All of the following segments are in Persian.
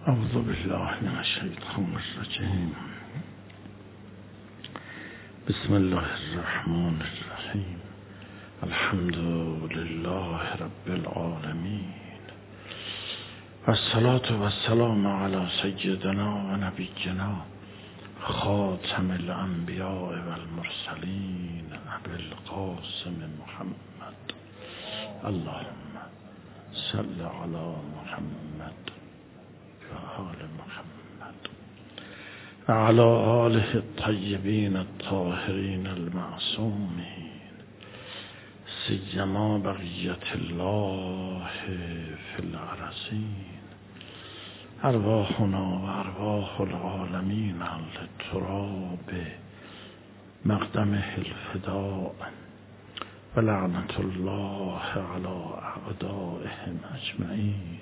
اعوذ بالله من الشیطان الرجیم. بسم الله الرحمن الرحیم. الحمد لله رب العالمین و الصلاة و السلام علی سیدنا و نبینا خاتم الانبیاء و المرسلین ابی القاسم محمد. اللهم صل علی محمد و آل محمد و علی آله الطیبین الطاهرین المعصومین، سیما بقیت الله فی الارضین. ارواحنا و ارواح العالمین للتراب مقدمه الفداء و لعنت الله علی اعدائهم اجمعین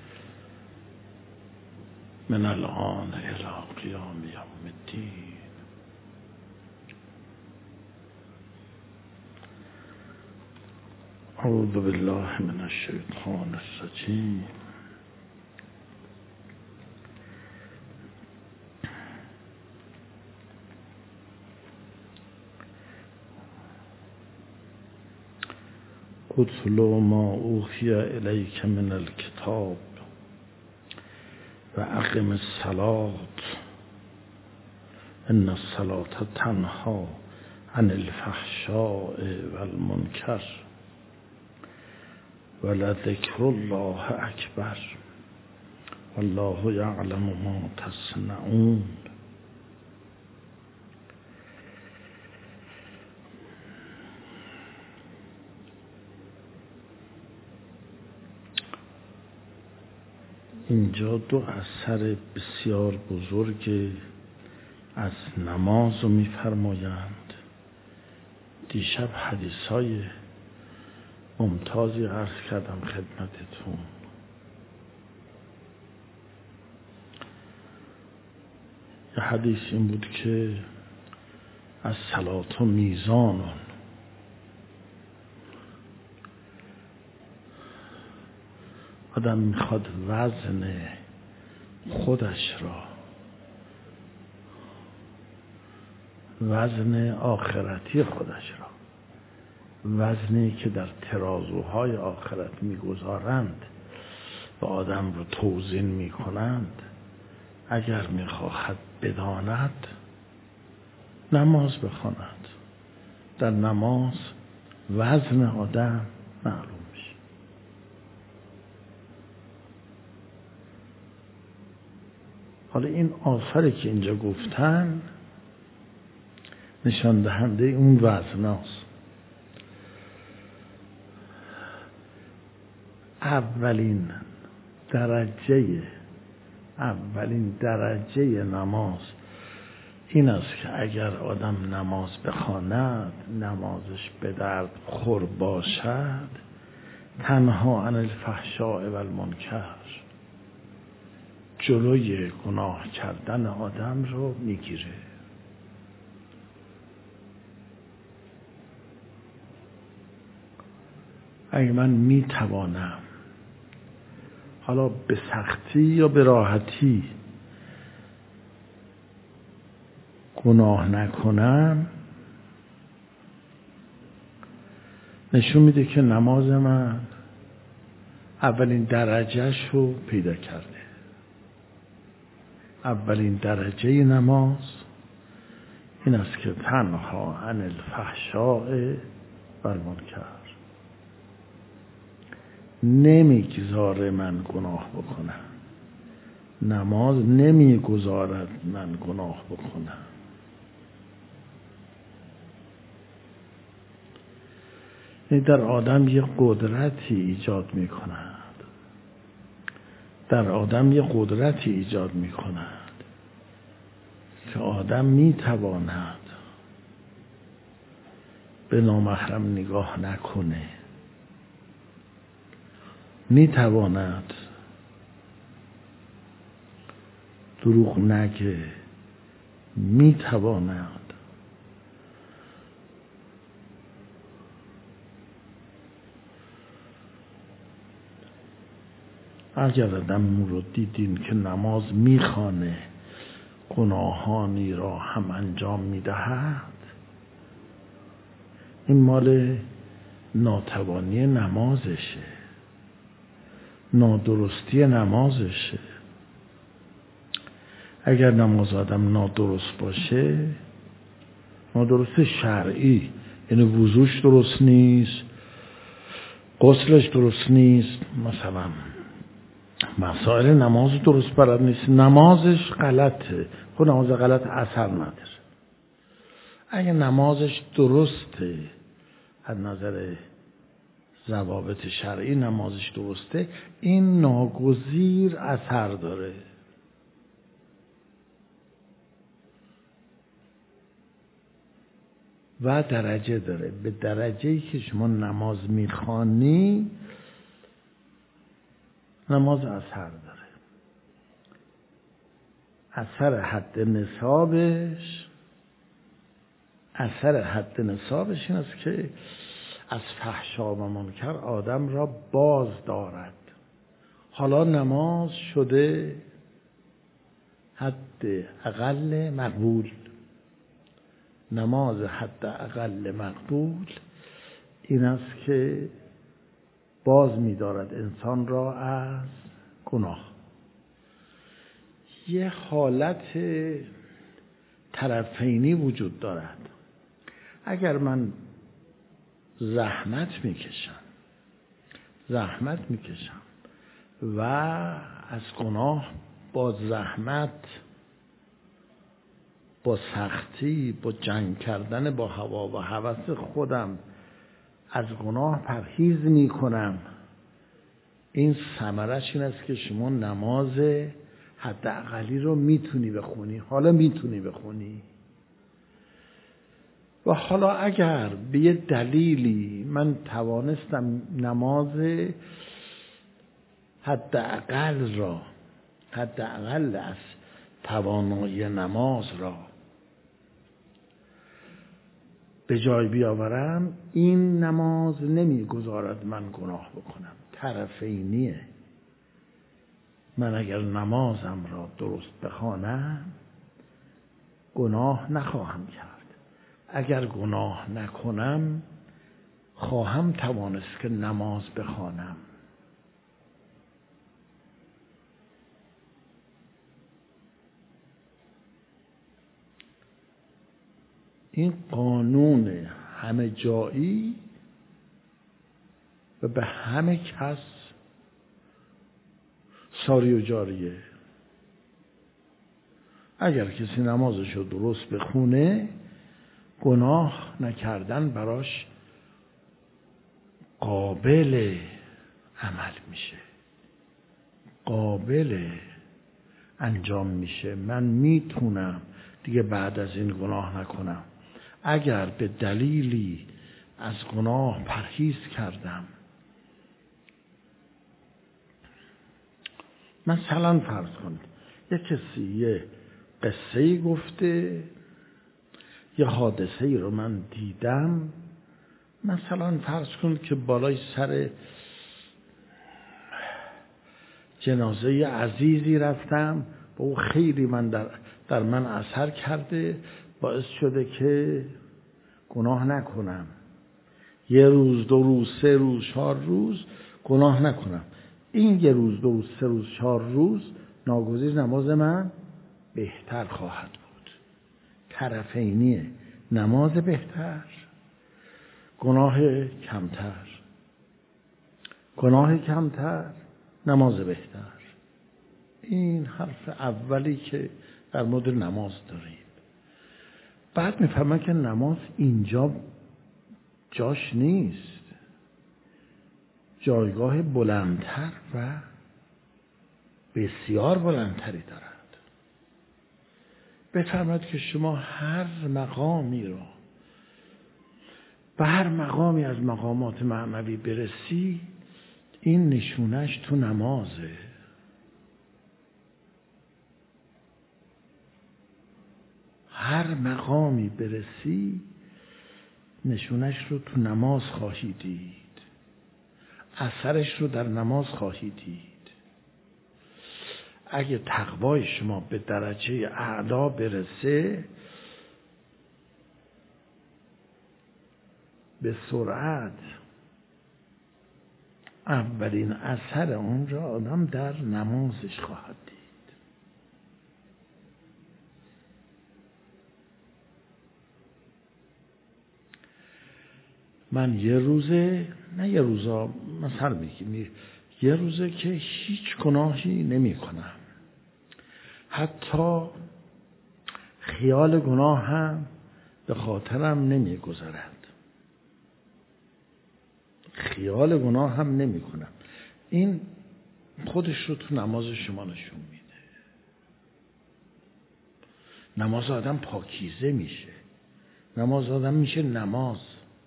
من الان الى قیام یوم الدین. اعوذ بالله من الشیطان الرجیم. اتل ما اوحی الیک من الکتاب و اقم الصلاة ان الصلاة تنهی عن الفحشاء و المنکر و لذکر الله اکبر والله یعلم ما تصنعون. اینجا دو اثر بسیار بزرگ از نماز رو می‌فرمایند. دیشب حدیث‌های ممتازی عرض کردم خدمتتون. یه حدیث این بود که از صلات و میزانون، آدم میخواد وزن خودش را، وزن آخرتی خودش را، وزنی که در ترازوهای آخرت میگذارند و آدم را توزین میکنند، اگر میخواهد بداند نماز بخواند. در نماز وزن آدم معلوم. حالا این آثاری که اینجا گفتن نشان دهنده اون وزناست. اولین درجه نماز این است که اگر آدم نماز بخواند، نمازش به درد خور باشد، تنها عن الفحشاء و المنکر، جلوی گناه کردن آدم رو میگیره. اگه من میتوانم حالا به سختی یا به راحتی گناه نکنم، نشون میده که نماز من اولین درجهش رو پیدا کرده. اولین درجه نماز این است که تنها عن الفحشاء و المنکر، نمیگذاره من گناه بکنم. نماز نمیگذارد من گناه بکنم. این در آدم یه قدرتی ایجاد میکند. در آدم یه قدرتی ایجاد میکند که آدم میتواند به نامحرم نگاه نکنه، میتواند دروغ نگه، میتواند اگر آدم رو دیدین که نماز میخوانه گناهانی را هم انجام میدهد، این مال ناتوانی نمازشه، نادرستی نمازشه. اگر نماز آدم نادرست باشه، نادرست شرعی، یعنی وضوش درست نیست، غسلش درست نیست، مثلا مسائل نماز درست بلد نیست، نمازش غلطه، خود نماز غلط اثر نداره. اگه نمازش درسته، از نظر ضوابط شرعی نمازش درسته، این ناگزیر اثر داره. و درجه داره، به درجه‌ای که شما نماز میخوانی نماز اثر داره. اثر حد نصابش این است که از فحشا و منکر آدم را باز دارد. حالا نماز شده حد اقل مقبول. نماز حد اقل مقبول این است که باز می‌دارد انسان را از گناه. یه حالت طرفینی وجود دارد. اگر من زحمت میکشم و از گناه با زحمت، با سختی، با جنگ کردن با هوا و هوس خودم از گناه پرهیز میکنم، این ثمرش این است که شما نماز حداقلی رو میتونی بخونی. حالا میتونی بخونی. و حالا اگر به یه دلیلی من توانستم نماز حداقل از توانایی نماز را به جای بیاورم، این نماز نمیگذارد من گناه بکنم. طرفینیه. من اگر نمازم را درست بخوانم گناه نخواهم کرد. اگر گناه نکنم خواهم توانست که نماز بخوانم. این قانون همه جایی و به همه کس ساری و جاریه. اگر کسی نمازش رو درست بخونه گناه نکردن براش قابل عمل میشه، قابل انجام میشه. من میتونم دیگه بعد از این گناه نکنم. اگر به دلیلی از گناه پرهیز کردم، مثلا فرض کنید یک کسی یه قصه‌ای گفته، یه حادثه‌ای رو من دیدم، مثلا فرض کنید که بالای سر جنازه عزیزی رفتم، با او خیلی در من اثر کرده، باعث شده که گناه نکنم. یه روز، 2 روز، 3 روز، 4 روز گناه نکنم. این 1 روز، 2 روز، 3 روز، 4 روز ناگزیر نماز من بهتر خواهد بود. طرفینیه. نماز بهتر، گناه کمتر. گناه کمتر، نماز بهتر. این حرف اولی که در مورد نماز داریم. بعد میفهمم که نماز اینجا جاش نیست، جایگاه بلندتر و بسیار بلندتری دارد. بفرمایید که شما هر مقامی را، به هر مقامی از مقامات معنوی برسی، این نشونش تو نمازه. هر مقامی برسی نشونش رو تو نماز خواهی دید، اثرش رو در نماز خواهی دید. اگه تقوای شما به درجه اعلا برسه، به سرعت اولین اثر اون را آدم در نمازش خواهد دید. من یه روزه، نه یه روزا، مثلا میگیم یه روزه که هیچ گناهی نمی کنم، حتی خیال گناه هم به خاطرم نمی گذرد، خیال گناه هم نمی کنم. این خودش رو تو نماز شما نشون میده. نماز آدم پاکیزه میشه، نماز آدم میشه نماز.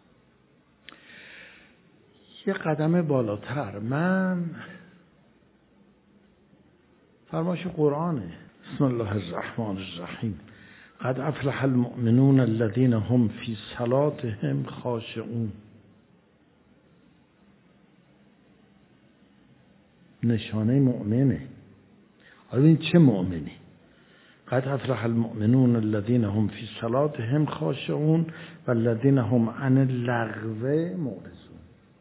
یه قدم بالاتر، من فرمایش قرآنه، بسم الله الرحمن الرحیم، قد افلح المؤمنون الذين هم في صلاتهم خاشعون. نشانه مؤمنه. حالا این چه مؤمنی؟ قد افلح المؤمنون الذين هم في صلاتهم خاشعون والذين هم عن اللغو معرضون.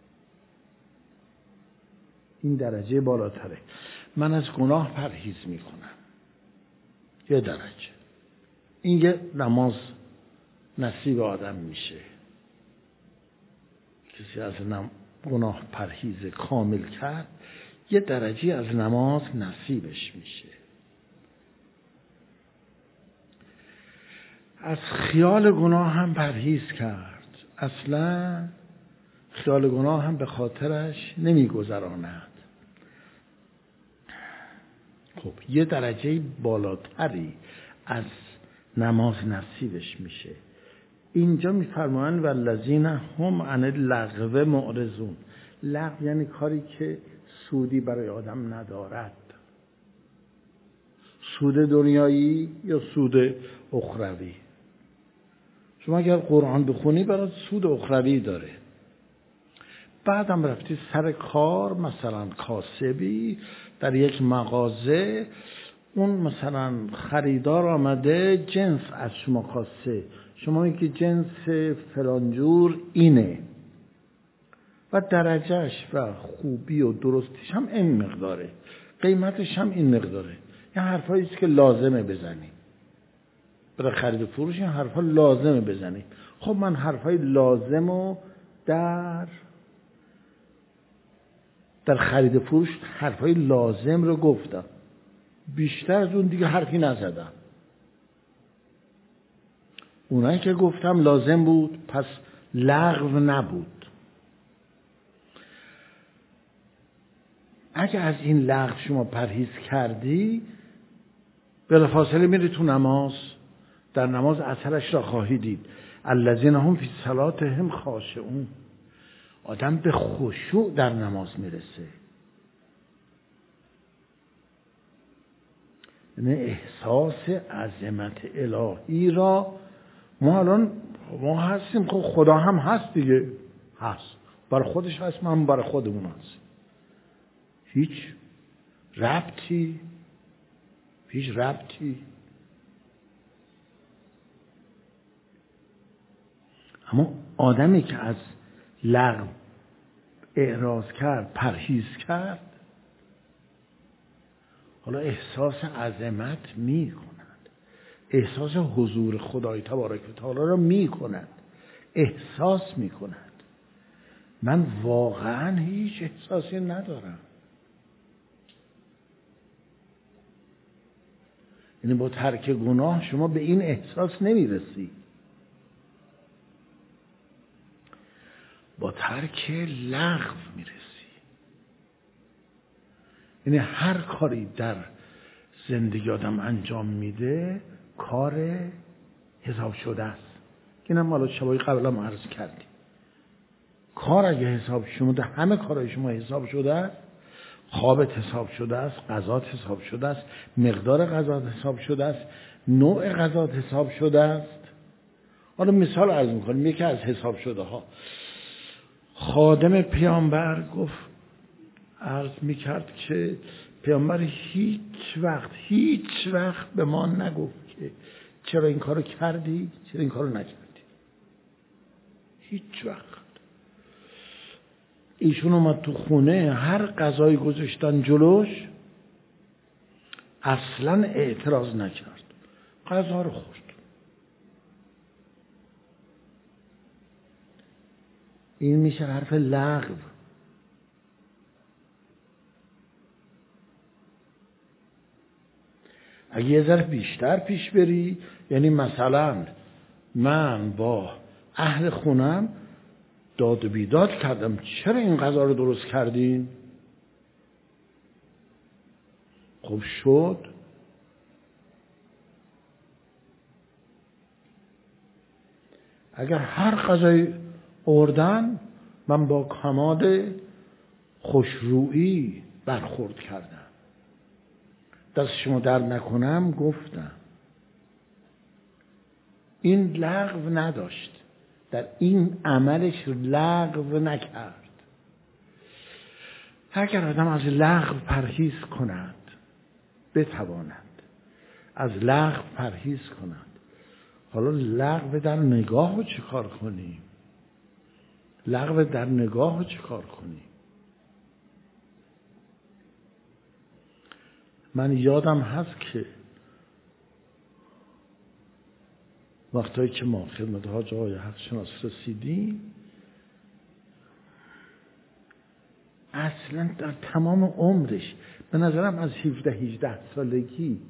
این درجه بالاتره. من از گناه پرهیز میکنم، یه درجه. این یه نماز نصیب آدم میشه. کسی از گناه پرهیز کامل کرد، یه درجه از نماز نصیبش میشه. از خیال گناه هم پرهیز کرد، اصلا خیال گناه هم به خاطرش نمیگذراند. خب یه درجه بالاتری از نماز نصیبش میشه. اینجا میفرمایند والذین هم عن اللغو معرضون. لغو یعنی کاری که سودی برای آدم ندارد، سود دنیایی یا سود اخروی. شما اگر قرآن بخونی برای سود اخروی داره، بعدم رفتی سر کار، مثلا کاسبی در یک مغازه، اون مثلا خریدار آمده جنس از شما خواسته، شما میگی جنس فلانجور اینه و درجهش و خوبی و درستیش هم این مقداره، قیمتش هم این مقداره. این حرفایی است که لازمه بزنیم برای خرید و فروش. این حرفا لازمه بزنیم. خب من حرفای لازمو در خرید و فروش حرفای لازم رو گفتم، بیشتر از اون دیگه حرفی نزدم. اونایی که گفتم لازم بود، پس لغو نبود. اگه از این لغو شما پرهیز کردی، بلافاصله میری تو نماز، در نماز اثرش را خواهی دید. الذین هم فی صلاتهم خاشعون. آدم به خشوع در نماز میرسه. یعنی احساس عظمت الهی را ما هستیم. خب خدا هم هست دیگه، هست، برای خودش هست، ما هم برای خودمون هست. هیچ ربطی. اما آدمی که از لغو اعراض کرد، پرهیز کرد، حالا احساس عظمت می کند، احساس حضور خدای تبارک و تعالی را می کند، احساس می کند. من واقعا هیچ احساسی ندارم. یعنی با ترک گناه شما به این احساس نمیرسی. با ترک لغو میرسی. یعنی هر کاری در زندگی آدم انجام میده کار حساب شده است. اینم مالا شبای قبلا ما عرض کردیم. کار اگه حساب شده، همه کارهای شما حساب شده است. خوابت حساب شده است، غذات حساب شده است، مقدار غذات حساب شده است، نوع غذات حساب شده است. حالا مثال عرض میکنیم. یکی از حساب شده ها، خادم پیامبر گفت، عرض میکرد که پیامبر هیچ وقت به ما نگفت که چرا این کارو کردی، چرا این کارو نکردی. هیچ وقت. ایشون اومد تو خونه، هر غذایی گذاشتن جلوش اصلا اعتراض نکرد، غذا رو خورد. این میشه حرف لغو. اگه یه ذره بیشتر پیش بری، یعنی مثلا من با اهل خونم داد و بیداد کردم، چرا این غذا رو درست کردین؟ خب شد. اگر هر غذای آوردن من با کماد خوشرویی برخورد کردم، دست شما در نکنم گفتم. این لغو نداشت، در این عملش لغو نکرد. اگر آدم از لغو پرهیز کند، بتواند از لغو پرهیز کند. حالا لغو در نگاه رو چه کار کنیم؟ لغو در نگاه رو چه کار کنیم؟ من یادم هست که وقتایی که ما خدمت حاج آقای حق شناس رسیدیم، اصلا در تمام عمرش به نظرم از 17-18 سالگی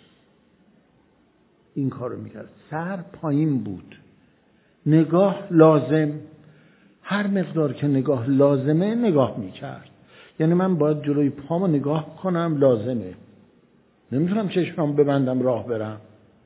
این کارو میکرد. سر پایین بود، نگاه لازم، هر مقدار که نگاه لازمه نگاه میکرد. یعنی من باید جلوی پامو نگاه کنم، لازمه، نمیتونم چشمم ببندم راه برم،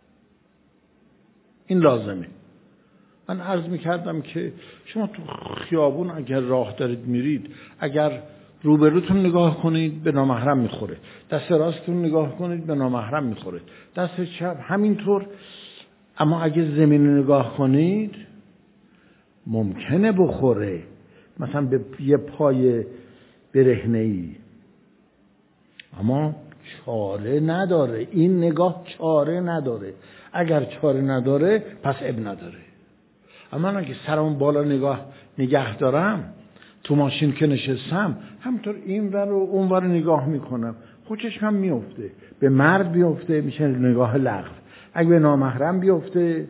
این لازمه. من عرض میکردم که شما تو خیابون اگر راه دارید میرید، اگر روبروتون نگاه کنید به نامحرم میخوره، دست راستتون نگاه کنید به نامحرم میخوره، دست چپ همینطور. اما اگه زمین نگاه کنید ممکنه بخوره، مثلا به یه پای برهنه‌ای، اما چاره نداره. این نگاه چاره نداره. اگر چاره نداره پس اب نداره. اما اگه سرم بالا نگه دارم، تو ماشین که نشستم همطور این ور و اون ور نگاه میکنم، خوششم میفته. به مرد بیفته میشه نگاه لغو، اگه به نامحرم بیفته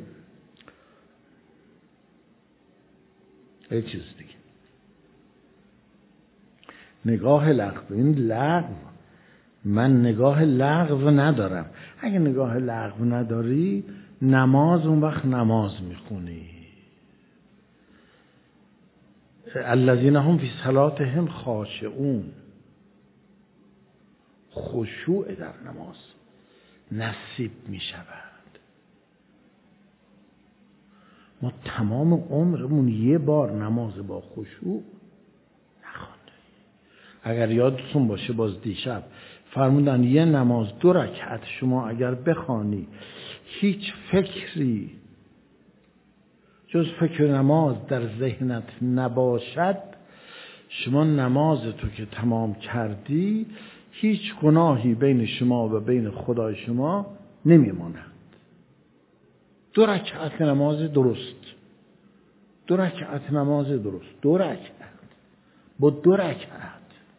یه چیز دیگه، نگاه لغو. این لغو، من نگاه لغو ندارم. اگه نگاه لغو نداری، نماز اون وقت نماز میخونی. الذین هم فی صلاتهم خاشعون، خشوع در نماز نصیب میشود. ما تمام عمرمون یه بار نماز با خشوع نخوندیم. اگر یادتون باشه باز دیشب فرمودن یه نماز 2 رکعت شما اگر بخوانی، هیچ فکری جز فکر نماز در ذهنت نباشد، شما نماز تو که تمام کردی، هیچ گناهی بین شما و بین خدای شما نمیماند. 2 رکعت نماز درست، 2 رکعت نماز درست، 2 رکعت با 2 رکعت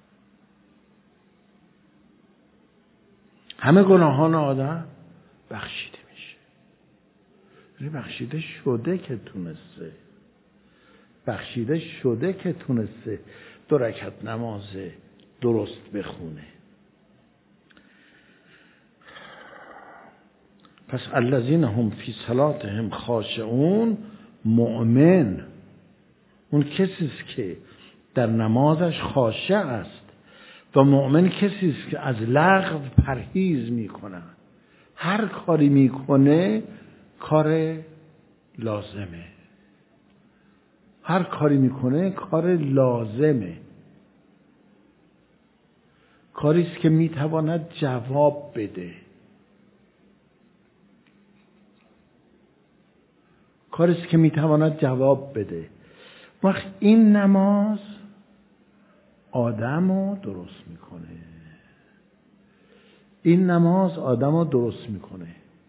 همه گناهان آدم بخشیده میشه. یعنی بخشیده شده که تونسته، بخشیده شده که تونسته 2 رکعت نماز درست بخونه. پس الذین هم فی صلاتهم خاشعون، مؤمن اون کسی است که در نمازش خاشع است، و مؤمن کسی است که از لغو پرهیز میکنه. هر کاری میکنه کار لازمه، هر کاری میکنه کار لازمه، کاری است که میتواند جواب بده، کاری است که میتواند جواب بده. وقت این نماز آدمو درست میکنه. این نماز آدم رو درست میکنه.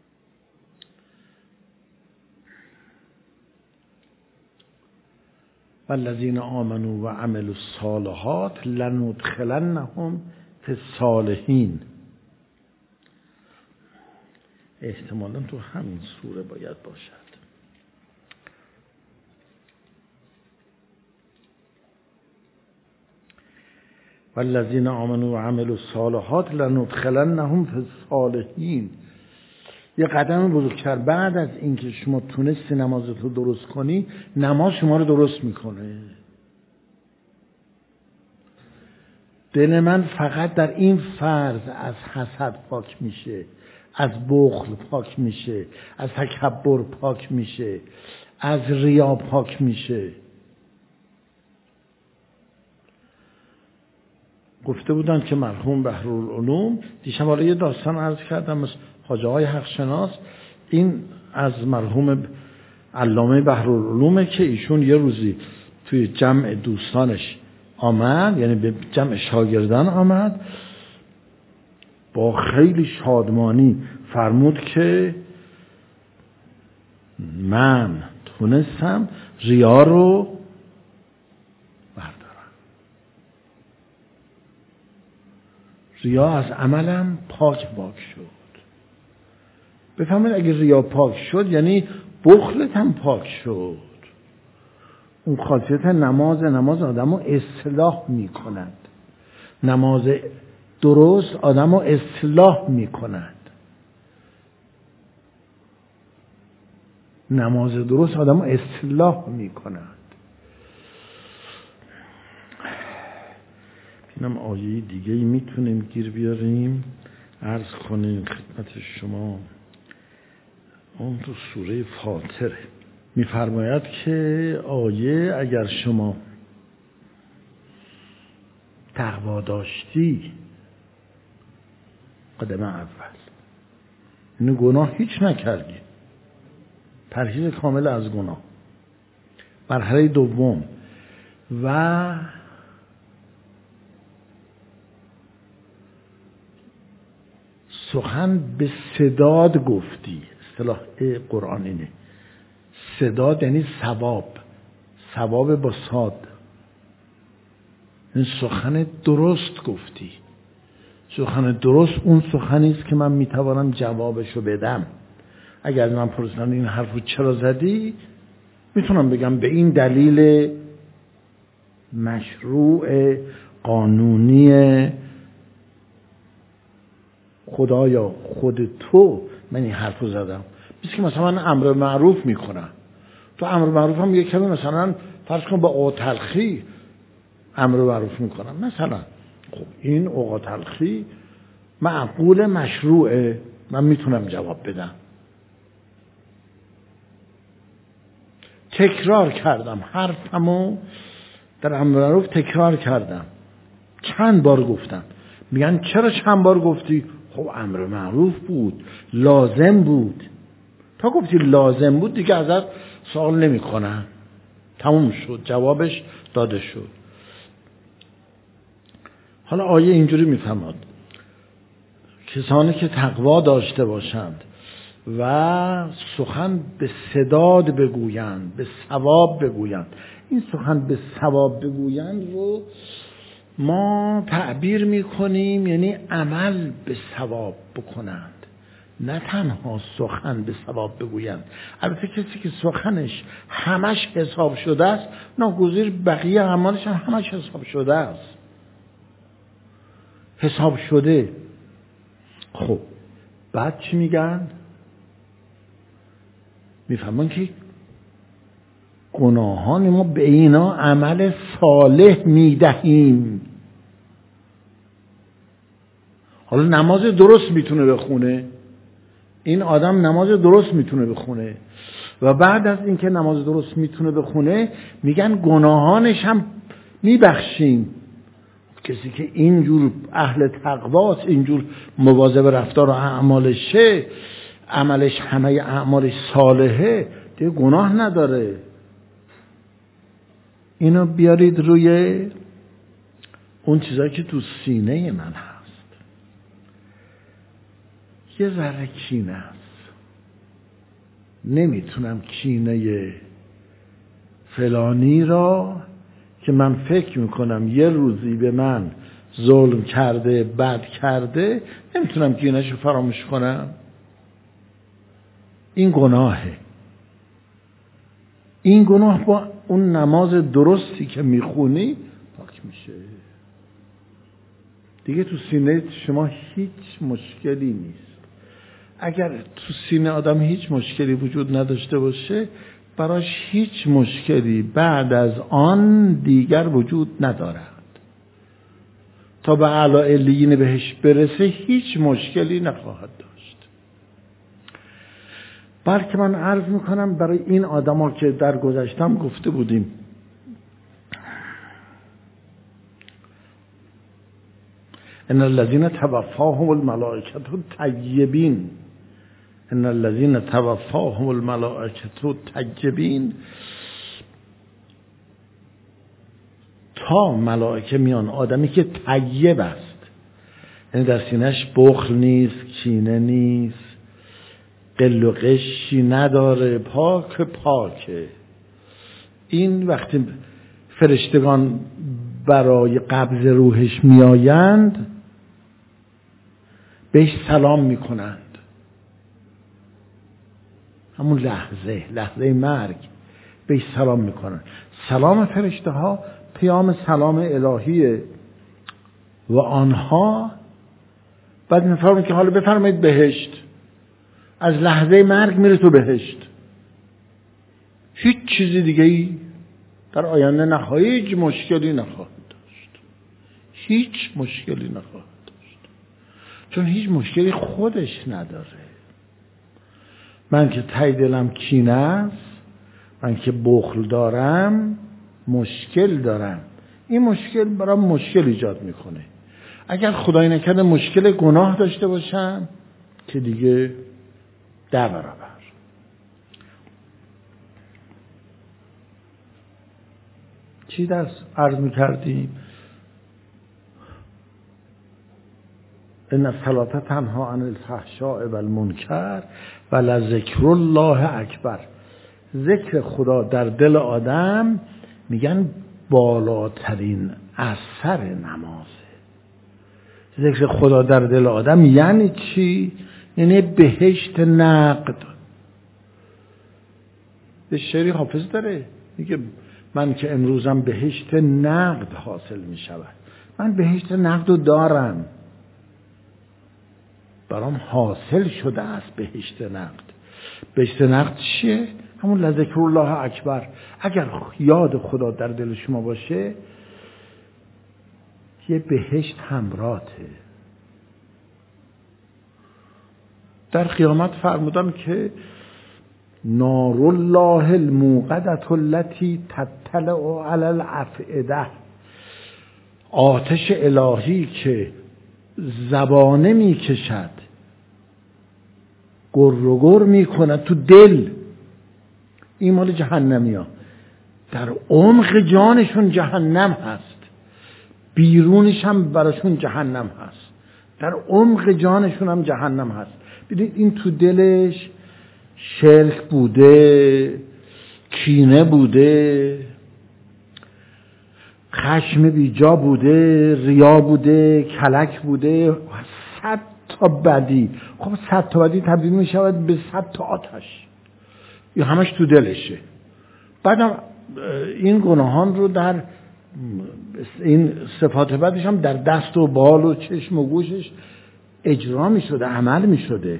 والذین آمنوا و عملوا الصالحات لندخلنهم فی الصالحین. احتمالاً تو همین سوره باید باشد. والذین آمنوا و عملوا الصالحات لندخلنهم فی الصالحین. یه قدم بزرگتر بعد از اینکه شما تونستی نمازت رو درست کنی، نماز شما رو درست میکنه. دل من فقط در این فرض از حسد پاک میشه، از بخل پاک میشه، از تکبر پاک میشه، از ریا پاک میشه. گفته بودن که مرحوم بحرالعلوم، دیشب حالا یه داستان عرض کردم از حاجی آقای حق شناس، این از مرحوم علامه بحرالعلومه که ایشون یه روزی توی جمع دوستانش آمد، یعنی به جمع شاگردان آمد، با خیلی شادمانی فرمود که من تونستم ریا رو بردارم. ریا از عملم پاک شد. بفهمید اگه ریا پاک شد یعنی بخلت هم پاک شد. اون خاصیت نماز آدم رو اصلاح می کند. نماز درست آدم رو اصلاح می کند. نماز درست آدم رو اصلاح می کند. اینم آیه دیگه میتونیم گیر بیاریم، عرض کنیم خدمت شما. اون تو سوره فاطره میفرماید که آیه اگر شما تقوا داشتی، قدم اول اینو گناه هیچ نکردی، پرهیز کامل از گناه. مرحله دوم و سخن به سداد گفتی. اصطلاح قرآن اینه. سداد یعنی ثواب با صاد. این سخن درست گفتی. سخن درست اون سخنی است که من میتوانم جوابشو بدم. اگر من پرسیدم این حرفو چرا زدی، میتونم بگم به این دلیل مشروع قانونی خدایا خود تو من این حرفو زدم. مثل که مثلا من امر معروف میکنم، تو امر معروف هم یه کمی مثلا فرض کن با اوقات تلخی امر معروف میکنم مثلا، خب این اوقات تلخی معقول مشروعه، من میتونم جواب بدم. تکرار کردم حرفمو در امر معروف، تکرار کردم، چند بار گفتم. میگن چرا چند بار گفتی؟ خب امر معروف بود، لازم بود. تا گفتی لازم بود دیگه ازت سوال نمی کنم، تموم شد، جوابش داده شد. حالا آیه اینجوری میفهمد کسانی که تقوا داشته باشند و سخن به سداد بگویند، به ثواب بگویند. این سخن به ثواب بگویند رو ما تعبیر میکنیم یعنی عمل به ثواب بکنند، نه تنها سخن به ثواب بگویند. البته کسی که سخنش همش حساب شده است، ناگزیر بقیه اعمالش هم همش حساب شده است، حساب شده. خب بعد چی میگن؟ میفهمن که گناهان ما به اینا عمل صالح میدهیم. حالا نماز درست میتونه بخونه، این آدم نماز درست میتونه بخونه و بعد از اینکه نماز درست میتونه بخونه میگن گناهانش هم میبخشیم. کسی که اینجور اهل تقواست، اینجور مواظب رفتار و اعمالشه، عملش همه اعمالش صالحه، دیگه گناه نداره. اینو بیارید روی اون چیزایی که تو سینه من هست. یه ذره کینه است. نمیتونم کینه فلانی را که من فکر میکنم یه روزی به من ظلم کرده، بد کرده، نمیتونم کینه‌اش رو فراموش کنم. این گناهه. این گناه با اون نماز درستی که میخونی پاک میشه. دیگه تو سینه شما هیچ مشکلی نیست. اگر تو سینه آدم هیچ مشکلی وجود نداشته باشه، براش هیچ مشکلی بعد از آن دیگر وجود ندارد. تا به اعلی علیین بهش برسه هیچ مشکلی نخواهد داشت. بلکه من عرض میکنم برای این آدما که در گذشتم گفته بودیم، ان الذين توفاهم الملائکه طیبین، ان الذين توفاهم الملائکه طیبین، تا ملائکه میان آدمی که طیب است، یعنی در سینه‌اش بخل نیست، کینه نیست، قل و غشی نداره، پاکه. این وقتی فرشتگان برای قبض روحش میآیند بهش سلام میکنند. همون لحظه مرگ بهش سلام میکنند. سلام فرشته ها پیام سلام الهیه و آنها بعد میفرمایند که حالا بفرمایید بهشت. از لحظه مرگ میره تو بهشت. هیچ چیزی دیگه ای در آینده نخواهد، هیچ مشکلی نخواهد داشت. هیچ مشکلی نخواهد داشت. چون هیچ مشکلی خودش نداره. من که ته دلم کینه است، من که بخل دارم، مشکل دارم. این مشکل برام مشکل ایجاد میکنه. اگر خدای نکرده مشکل گناه داشته باشم که دیگه 10 برابر. چی درس عرض میکردیم؟ ان الصلاة تنها عن الفحشاء و المنکر و لذکر الله اکبر. ذکر خدا در دل آدم میگن بالاترین اثر نمازه. ذکر خدا در دل آدم یعنی چی؟ یعنی بهشت نقد. به شعری حافظ داره میگه من که امروزم بهشت نقد حاصل میشود. من بهشت نقد رو دارم، برام حاصل شده است بهشت نقد. بهشت نقد چیه؟ همون لذکر الله اکبر. اگر یاد خدا در دل شما باشه یه بهشت همراهته. در قیامت فرمودن که نار الله الموقدة التي تطلع علی الافئده، آتش الهی که زبانه میکشد، گر و گر میکند تو دل. این مال جهنمی ها. در عمق جانشون جهنم هست، بیرونش هم براشون جهنم هست. در عمق جانشون هم جهنم هست. ببینید این تو دلش شرک بوده، کینه بوده، خشم بیجا بوده، ریا بوده، کلک بوده، 100 تا بدی. خب 100 تا بدی تبدیل می شود به 100 تا آتش. این همش تو دلشه. بعدم این گناهان رو در این صفات بدش هم در دست و بال و چشم و گوشش اجرا می شده، عمل می شده.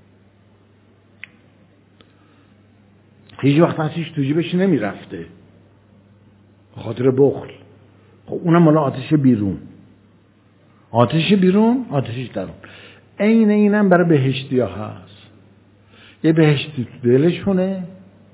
هیچ وقت هستیش تو جیبش نمی رفته خاطر بخل. خب اونم مال آتش بیرون. آتش بیرون، آتشش درون. اینم برای بهشتی ها هست. یه بهشتی تو دلشونه،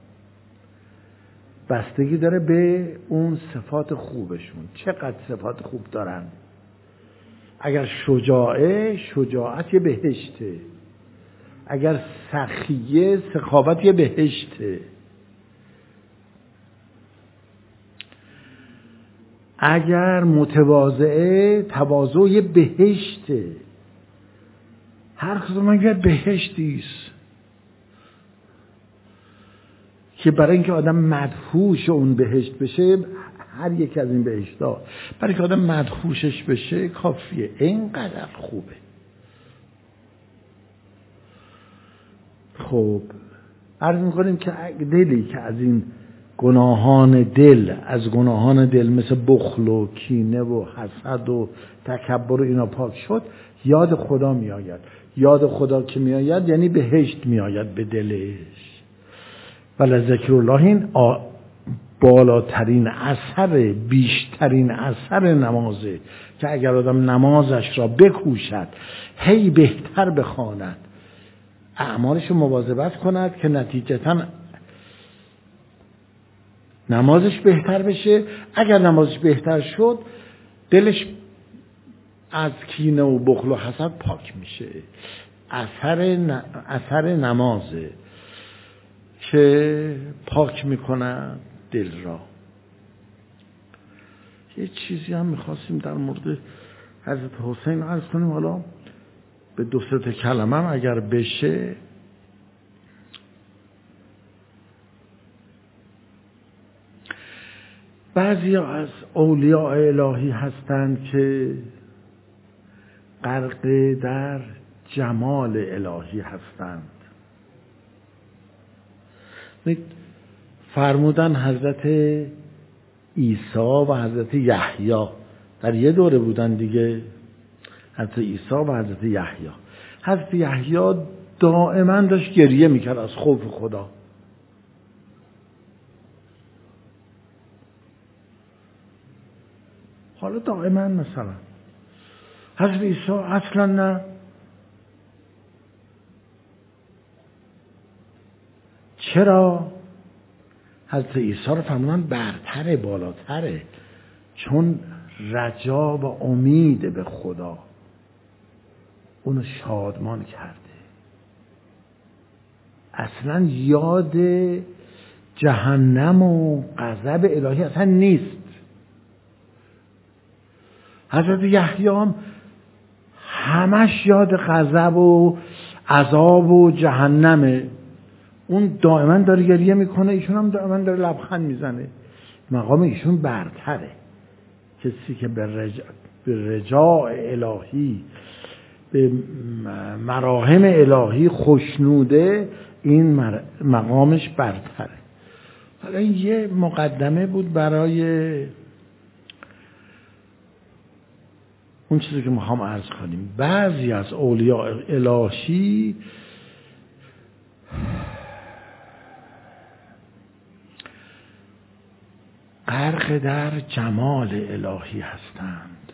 بستگی داره به اون صفات خوبشون. چقدر صفات خوب دارن. اگر شجاعت یه بهشته. اگر سخیه، سخاوت یه بهشته. اگر متواضعه، تواضع یه بهشته. هر کدوم یه بهشتی است که برای اینکه آدم مدهوش اون بهشت بشه، هر یک از این بهشت‌ها برای اینکه آدم مدهوشش بشه کافیه. اینقدر خوبه. خب عرض می‌کنیم که دلی که از این گناهان دل مثل بخل و کینه و حسد و تکبر و اینا پاک شد، یاد خدا میآید. یاد خدا که میآید یعنی بهشت میآید به دلش. ولذکر الله این بالاترین اثر، بیشترین اثر نمازه که اگر آدم نمازش را بکوشد هی بهتر بخواند، اعمالش رو مواظبت کند که نتیجتاً نمازش بهتر بشه. اگر نمازش بهتر شد دلش از کینه و بخل و حسد پاک میشه. اثر نمازه که پاک میکنه دل را. یه چیزی هم میخواستیم در مورد حضرت حسین عرض کنیم، حالا به 2-3 کلمه هم اگر بشه. بعضی از اولیاء الهی هستند که غرق در جمال الهی هستند. فرمودن حضرت عیسی و حضرت یحیی در یه دوره بودن دیگه، حضرت عیسی و حضرت یحیی. حضرت یحیی دائما داشت گریه میکرد از خوف خدا. حالا دائما مثلا حضرت عیسی اصلا نه. چرا؟ حضرت عیسی رو فرمودن برتره، بالاتره، چون رجا و امید به خدا اونو شادمان کرده. اصلا یاد جهنم و غضب الهی اصلا نیست. حضرت یحیی هم همش یاد غضب و عذاب و جهنمه. اون دائما داره گریه میکنه، ایشون هم دائما داره لبخند میزنه. مقام ایشون برتره. کسی که به رجاء الهی، به مراهم الهی خوشنوده، این مقامش برتره. حالا این یه مقدمه بود برای اون چیزی که میخوام عرض کنیم. بعضی از اولیاء الهی غرق در جمال الهی هستند.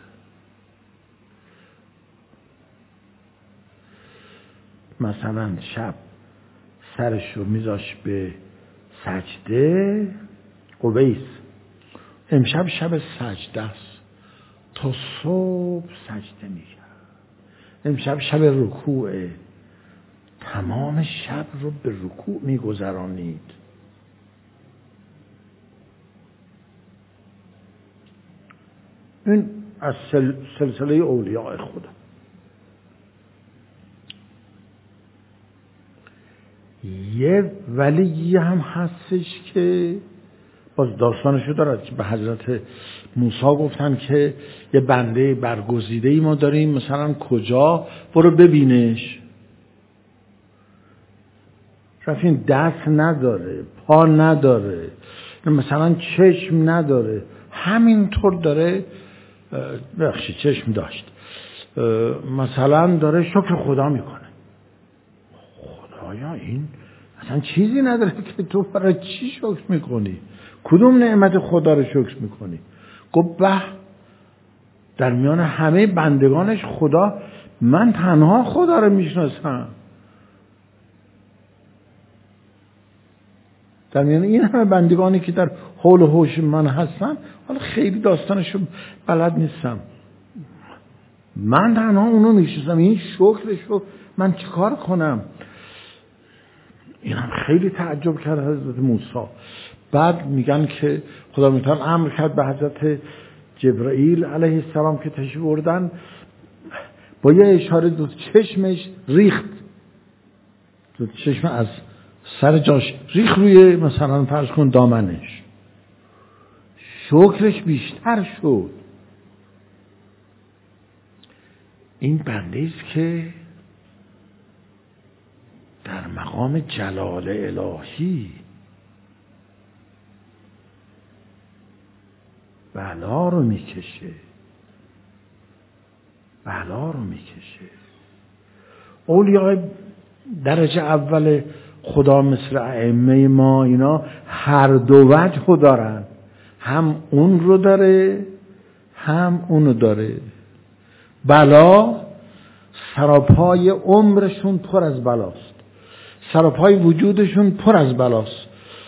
مثلا شب سرش رو میذاش به سجده. قبیس امشب شب سجده است، تا صبح سجده میکرد. امشب شب رکوعه، تمام شب رو به رکوع میگذرانید. این از سلسله اولیاء خدا. یه ولی هم هستش که باز داستانشو دارد که به حضرت موسی گفتن که یه بنده برگزیده‌ای ما داریم، مثلا کجا، برو ببینش. رفتیم، دست نداره، پا نداره، مثلا چشم نداره، همینطور داره، بخشی چشم داشت، مثلا داره شکر خدا میکنه. خدایا این اصلا چیزی نداره که تو برای چی شکر میکنی؟ کدوم نعمت خدا رو شکر میکنی؟ گفت به، در میان همه بندگانش خدا، من تنها خدا رو میشناسم. در میان این همه بندگانی که در حول و حوش من هستن، حالا خیلی داستانشو بلد نیستم، من تنها اونو میشناسم. این شکرشو من چیکار کنم؟ این هم خیلی تعجب کرد حضرت موسی. بعد میگن که خدا متعال امر کرد به حضرت جبرائیل علیه السلام که تشریف بردن، با یه اشاره دو چشمش ریخت، دو چشم از سر جاش ریخت روی مثلا فرض کن دامنش. شکرش بیشتر شد. این بنده است که در مقام جلال الهی بلا رو میکشه، بلا رو میکشه. اولیاء درجه اول خدا مثل ائمه ما اینا هر دو وجه رو دارن، هم اون رو داره هم اونو داره. بلا سراپای عمرشون پر از بلاست، سراپای وجودشون پر از بلاست،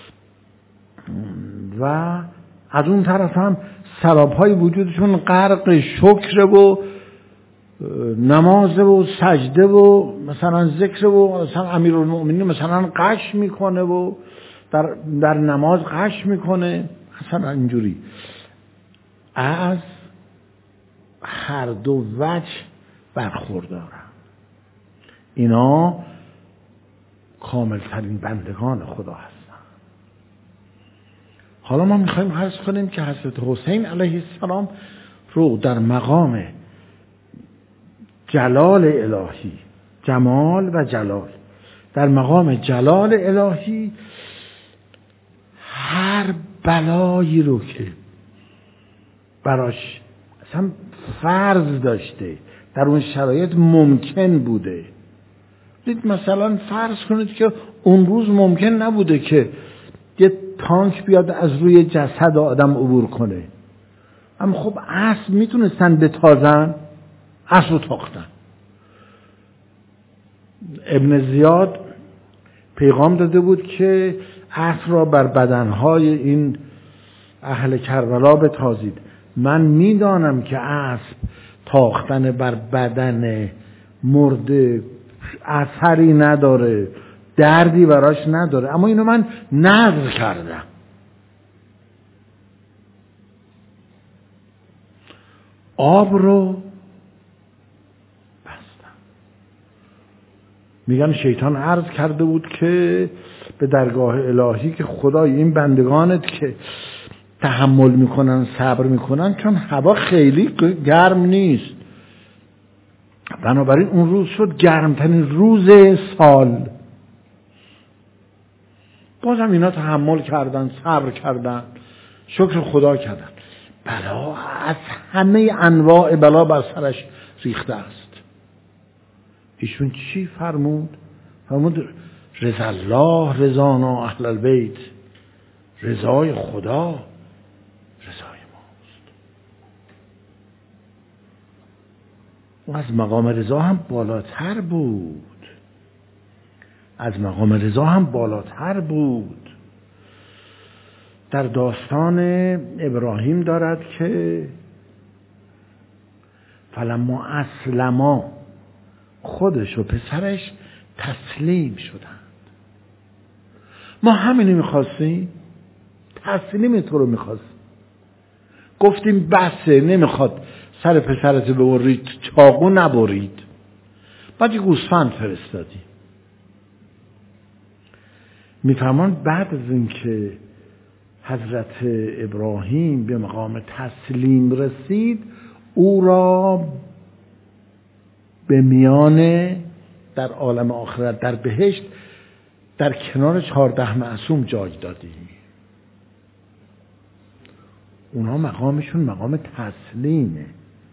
و از اون طرف هم سراپای وجودشون غرق شکر و نماز و سجده و مثلا ذکر و مثلا امیرالمؤمنین مثلا قش میکنه و در نماز قش میکنه، مثلا اینجوری. از هر دو وجه برخوردارن. اینا کاملترین بندگان خدا هستن. حالا ما میخوایم عرض کنیم که حضرت حسین علیه السلام رو در مقام جلال الهی، جمال و جلال، در مقام جلال الهی هر بلایی رو که براش اصلا فرض داشته در اون شرایط ممکن بوده. دید مثلا فرض کنید که اون روز ممکن نبوده که یه تانک بیاد از روی جسد آدم عبور کنه، اما خب اسب میتونستن بتازن، اسب رو تاختن. ابن زیاد پیغام داده بود که اسب را بر بدنهای این اهل کربلا بتازید. من میدانم که اسب تاختن بر بدن مرده اثری نداره، دردی براش نداره، اما اینو من نذر کردم. آب رو بستم. میگن شیطان عرض کرده بود که به درگاه الهی که خدای این بندگانت که تحمل میکنن صبر میکنن چون هوا خیلی گرم نیست، بنابراین اون روز شد گرمترین روز سال. بازم اینا تحمل کردن، صبر کردن، شکر خدا کردن. بلا از همه انواع بلا بر سرش ریخته است. ایشون چی فرمود؟ فرمود رضا الله رضانا اهل البیت، رضای خدا رضای ماست. و از مقام رضا هم بالاتر بود، از مقام رضا هم بالاتر بود. در داستان ابراهیم دارد که فلما اسلما، خودش و پسرش تسلیم شدند. ما همینو میخواستیم، تسلیم تو رو خواستیم. گفتیم بسه، نمیخواد سر پسرت ببرید، چاقو نبرید. بعد یه گوسفند فرستادیم. میفرمان بعد از اینکه حضرت ابراهیم به مقام تسلیم رسید، او را به میانه در عالم آخرت در بهشت در کنار 14 معصوم جای دادیم. اونا مقامشون مقام تسلیمه.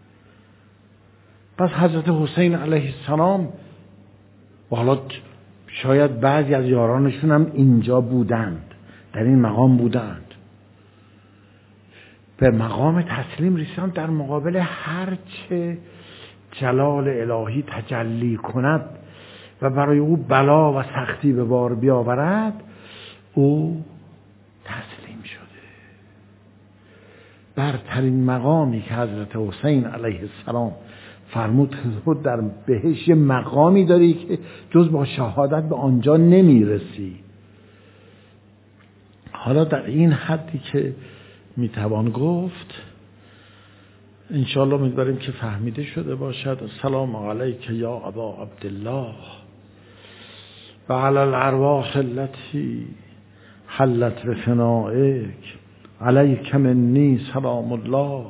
پس حضرت حسین علیه السلام، و حالا شاید بعضی از یارانشون هم اینجا بودند، در این مقام بودند، به مقام تسلیم رسیدند. در مقابل هر چه جلال الهی تجلی کند و برای او بلا و سختی به بار بیاورد، او تسلیم شده. برترین مقامی که حضرت حسین علیه السلام فرمود که تو در بهشت مقامی داری که جز با شهادت به آنجا نمیرسی. حالا در این حدی که میتوان گفت انشاءالله امیدواریم که فهمیده شده باشد. السلام علیک یا ابا عبدالله و علی الارواح التي حلت بفنائک علیک منی سلام الله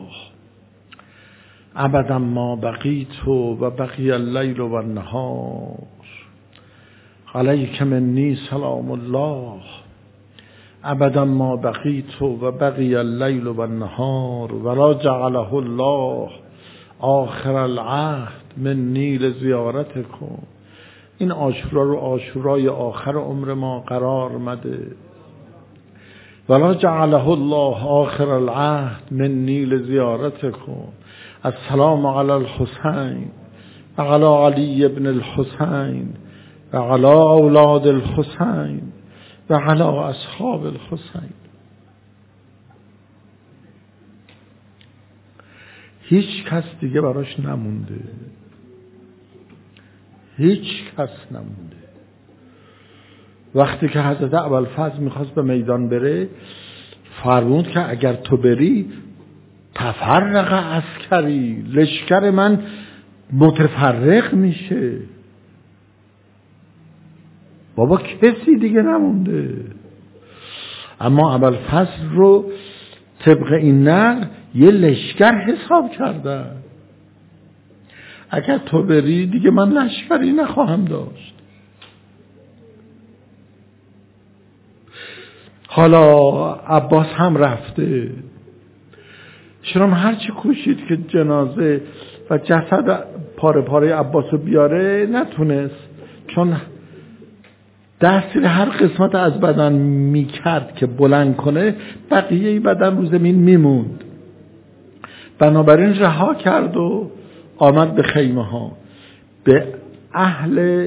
ابدا ما بقیت و بقی اللیل و النهار علیک منی سلام الله ابدا ما بقیت و بقی اللیل و النهار ولا جعله الله آخر العهد منی لزیارتکم. این عاشورا رو عاشورای آخر عمر ما قرار مده. ولا جعله الله آخر العهد منی لزیارتکم. السلام علی الحسین و علی علی ابن الحسین و علی اولاد الحسین و علی اصحاب الحسین. هیچ کس دیگه براش نمونده، هیچ کس نمونده. وقتی که حضرت ابوالفضل میخواست به میدان بره فرمود که اگر تو بری تفرق عسکری، لشکر من متفرق میشه. بابا کسی دیگه نمونده. اما ابوالفضل رو طبق این نقل یه لشکر حساب کردن. اگر تو بری دیگه من لشکری نخواهم داشت. حالا عباس هم رفته. شرم هرچی کوشید که جنازه و جسد پاره پاره عباس رو بیاره نتونست، چون دست هر قسمت از بدن میکرد که بلند کنه بقیه بدن رو زمین میموند. بنابراین رها کرد و آمد به خیمه ها. به اهل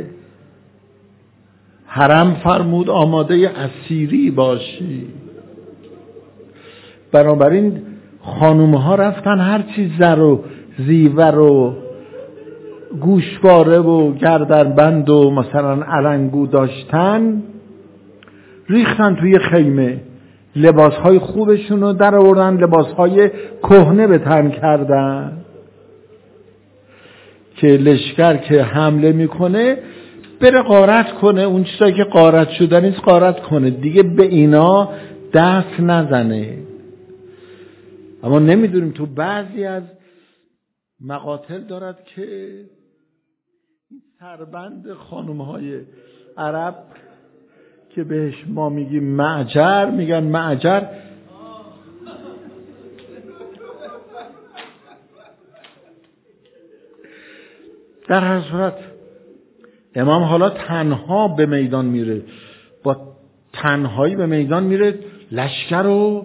حرم فرمود آماده اسیری باشی. بنابراین خانومه ها رفتن هرچی زر و زیور و گوشواره و گردنبند و مثلا علنگو داشتن ریختن توی خیمه. لباسهای خوبشون رو در آوردن، لباسهای کهنه به تن کردن که لشکر که حمله میکنه بره غارت کنه، اون چیزایی که غارت شده نیست غارت کنه، دیگه به اینا دست نزنه. اما نمیدونیم تو بعضی از مقاتل دارد که این سربند خانمهای عرب که بهش ما میگیم معجر، میگن معجر، در هر صورت امام حالا تنها به میدان میره، با تنهایی به میدان میره، لشکر رو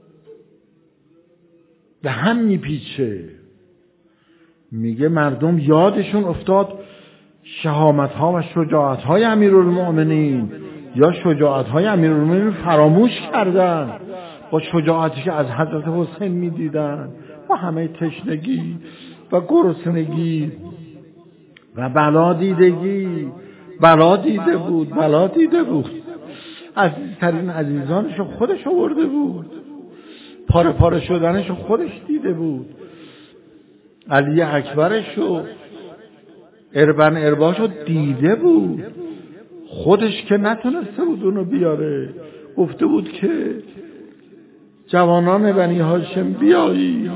به هم میپیچه. میگه مردم یادشون افتاد شهامت ها و شجاعت های امیرالمؤمنین، یا شجاعت های امیرالمؤمنین فراموش کردن با شجاعتی که از حضرت حسین میدیدن، با همه تشنگی و گرسنگی و بلا دیدگی. بلا دیده بود. عزیزترین عزیزانشو خودش آورده بود، پاره پاره شدنشو خودش دیده بود، علی اکبرشو ارباشو دیده بود، خودش که نتونسته بود اونو بیاره. گفته بود که جوانان بنی هاشم بیایید.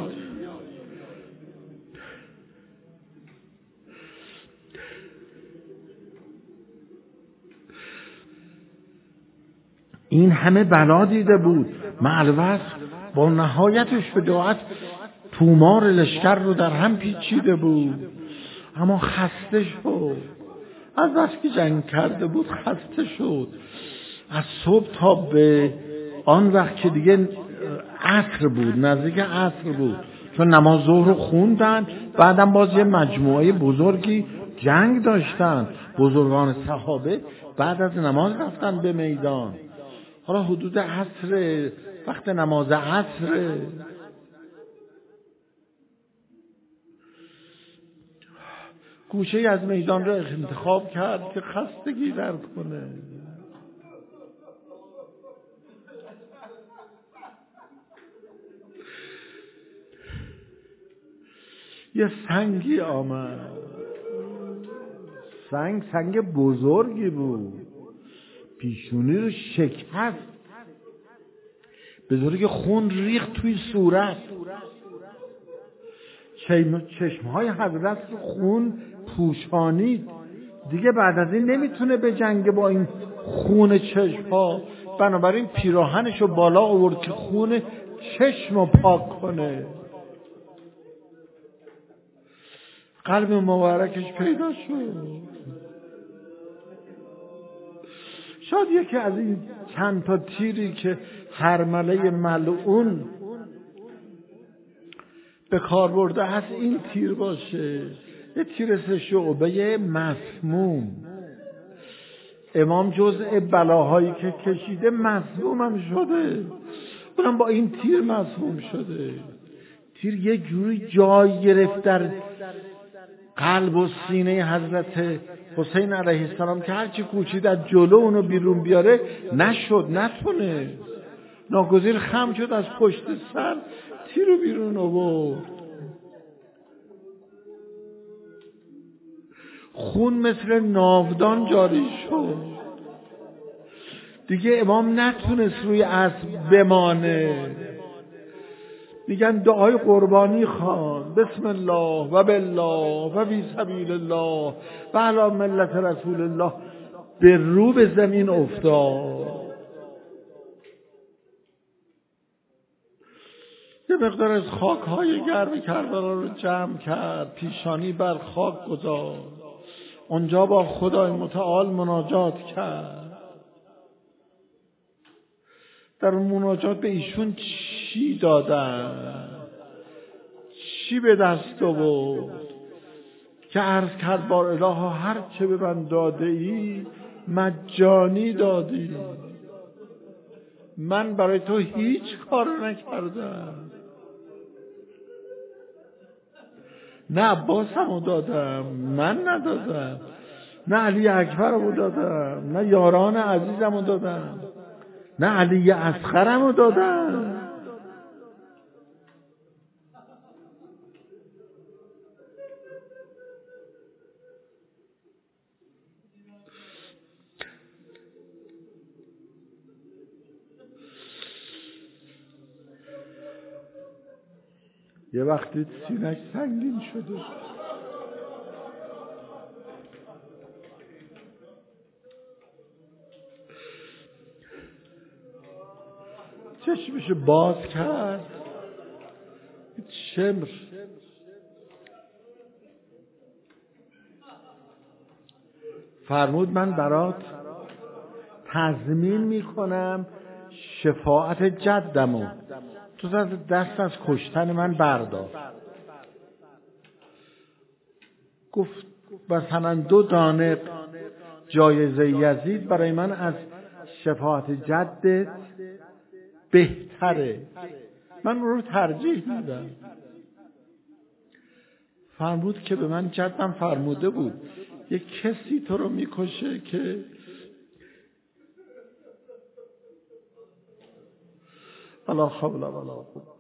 این همه بلا دیده بود، معلومت با نهایت شجاعت تومار لشکر رو در هم پیچیده بود. اما خسته شد، از وقتی که جنگ کرده بود خسته شد. از صبح تا به آن وقت که دیگه عصر بود، نزدیک عصر بود، چون نماز ظهر رو خوندن، بعدم باز یه مجموعه بزرگی جنگ داشتن. بزرگان صحابه بعد از نماز رفتن به میدان. حالا حدود عصر، وقت نماز عصر، گوشه از میدان رو انتخاب کرد که خستگی در کنه. یه سنگی آمد، سنگ بزرگی بود، پیشونی رو شکست، به طوری که خون ریخت توی صورت. چشمهای حضرت رو خون پوشانید. دیگه بعد از این نمیتونه به جنگ با این خون چشمها، بنابراین پیراهنش رو بالا آورد که خون چشم رو پاک کنه. قلب مبارکش پیدا شد. شاید یکی از این چند تا تیری که هرمله ملعون به کار برده هست این تیر باشه، یه تیر 3 شعبه مسموم. امام جزء بلاهایی که کشیده مسموم هم شده، اونم با این تیر مسموم شده. تیر یه جوری جای گرفت در قلب و سینه حضرت حسین علیه السلام که هرچی کوشید از جلو اونو بیرون بیاره نتونه، ناگزیر خم شد، از پشت سر تیر رو بیرون آورد. خون مثل ناودان جاری شد. دیگه امام نتونست روی اسب بمانه. میگن دعای قربانی خوان، بسم الله و بالله و فی سبیل الله و علی ملت رسول الله، به رو به زمین افتاد. یه مقدار از خاک‌های گرم کربلا رو جمع کرد، پیشانی بر خاک گذاشت، اونجا با خدای متعال مناجات کرد. در اون مناجات به ایشون چی دادن، چی به دست آورد که عرض کرد بار الها هر چه به من داده ای مجانی دادی، من برای تو هیچ کار نکردم. نه عباسمو دادم، من ندادم، نه علی اکبرمو دادم، نه یاران عزیزمو دادم، نه علی اصغرمو دادم. یه وقتی سینه‌اش سنگین شده، چشمش باز کرد، شمر فرمود من برات تضمین میکنم شفاعت جدمو تو دست از کشتن من بردار. گفت مثلا 2 دانه جایزه یزید برای من از شفاعت جدت بهتره، من رو ترجیح میدم. فرمود که به من جدم فرموده بود یک کسی تو رو میکشه که ولا حول ولا قوة